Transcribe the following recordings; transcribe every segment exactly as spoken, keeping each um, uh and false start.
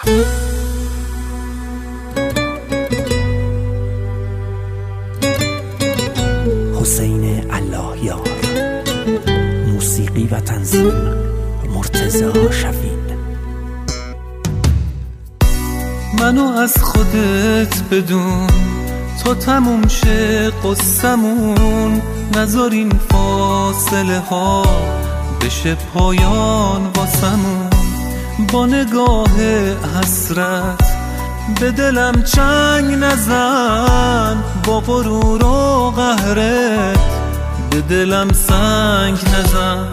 حسین اللهیار، موسیقی و تنظیم مرتضی شفیع. منو از خودت بدون، تا تموم شه قصمون، نذار این فاصله ها بشه پایان واسمون. با نگاه حسرت به دلم چنگ نزن، با غرور و قهرت به دلم سنگ نزن.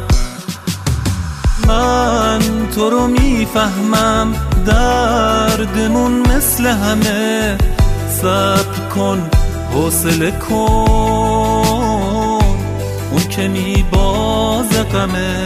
من تو رو میفهمم، دردمون مثل همه، صبر کن حوصله کن، اون که میباز غمه.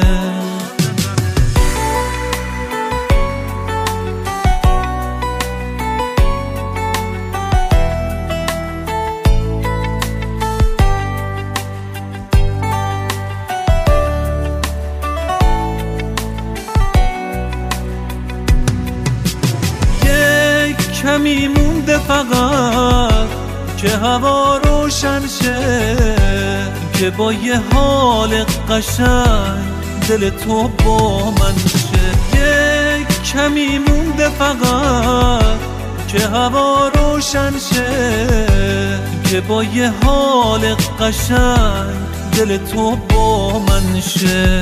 کمی مونده فقط که هوا روشن شه، که با یه حال قشنگ دل تو با من شه. یه کمی مونده فقط که هوا روشن شه، که با یه حال قشنگ دل تو با من شه.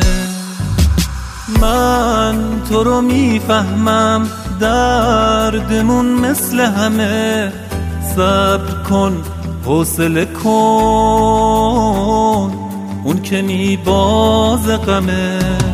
من تو رو میفهمم، دردمون مثل همه، صبر کن حوصله کن، اون که میباز غمه.